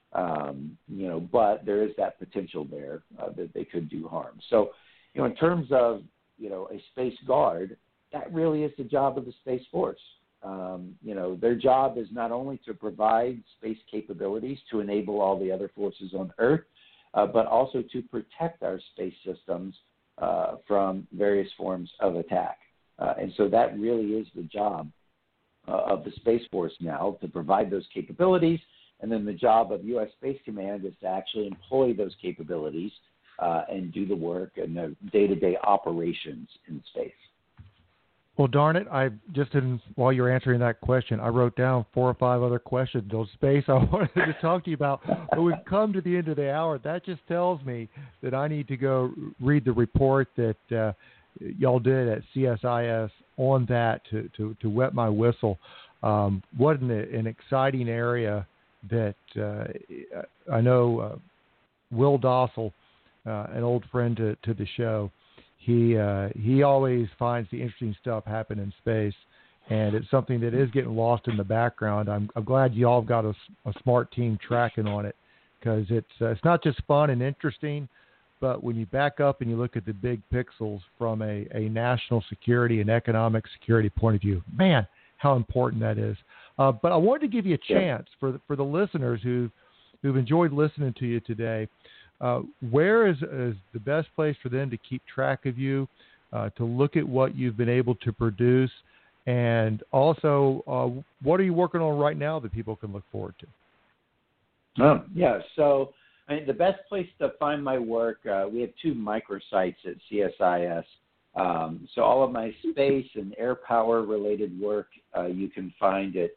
but there is that potential there that they could do harm. So, in terms of, a space guard, that really is the job of the Space Force. Their job is not only to provide space capabilities to enable all the other forces on Earth, but also to protect our space systems from various forms of attack. And so that really is the job of the Space Force now, to provide those capabilities, and then the job of U.S. Space Command is to actually employ those capabilities and do the work and the day-to-day operations in space. Well, darn it, while you're answering that question, I wrote down 4 or 5 other questions on space I wanted to talk to you about, but we've come to the end of the hour. That just tells me that I need to go read the report that y'all did at CSIS on that to wet my whistle. What an exciting area that I know Will Dossel, an old friend to the show, he always finds the interesting stuff happen in space, and it's something that is getting lost in the background. I'm glad y'all have got a smart team tracking on it, because it's not just fun and interesting, but when you back up and you look at the big pixels from a national security and economic security point of view, man, how important that is. But I wanted to give you a chance for the listeners who've enjoyed listening to you today. where is the best place for them to keep track of you, to look at what you've been able to produce, and also what are you working on right now that people can look forward to? Yeah, so the best place to find my work, we have 2 microsites at CSIS. So all of my space and air power related work you can find at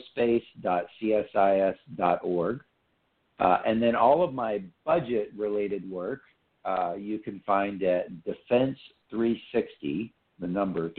aerospace.csis.org. And then all of my budget related work you can find at defense360, the number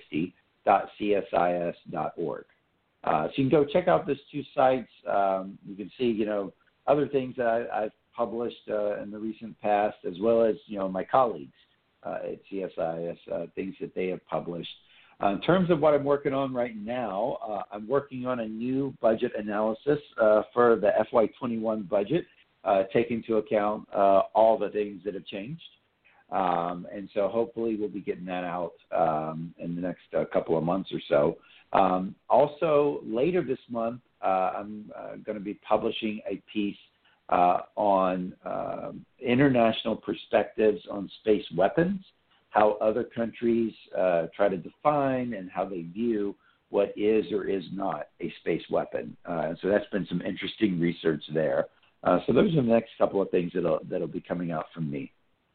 360.csis.org. So you can go check out those 2 sites. You can see, other things that I've published in the recent past, as well as, my colleagues at CSIS, things that they have published. In terms of what I'm working on right now, I'm working on a new budget analysis for the FY21 budget, taking into account all the things that have changed. And so hopefully we'll be getting that out in the next couple of months or so. Also, later this month, I'm going to be publishing a piece on international perspectives on space weapons, how other countries try to define and how they view what is or is not a space weapon. So that's been some interesting research there. So those are the next couple of things that'll be coming out from me.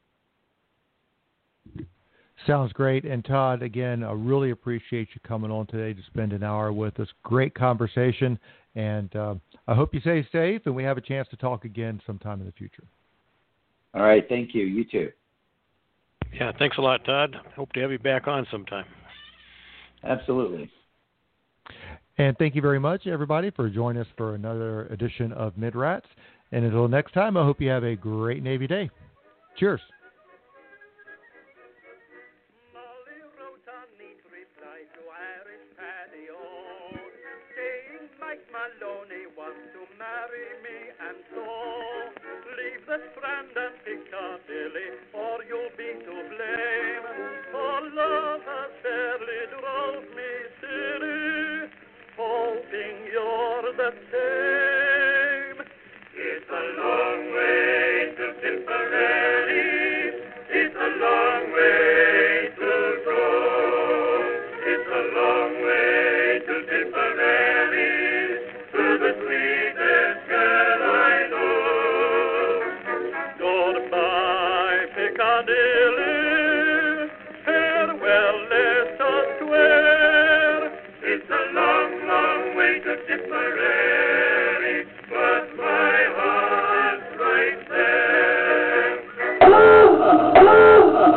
Sounds great. And Todd, again, I really appreciate you coming on today to spend an hour with us. Great conversation. And I hope you stay safe and we have a chance to talk again sometime in the future. All right. Thank you. You too. Yeah, thanks a lot, Todd. Hope to have you back on sometime. Absolutely. And thank you very much, everybody, for joining us for another edition of MidRats. And until next time, I hope you have a great Navy day. Cheers. Maloney wants to marry me, and so leave the Strand and Piccadilly, or you'll be to blame. For love has fairly drove me silly, hoping you're the same. It's a long way to Tipperary, it's a long way to go. It's a long way to Tipperary, the sweetest girl I know. Goodbye, Piccadilly, farewell, let us swear. It's a long, long way to Tipperary.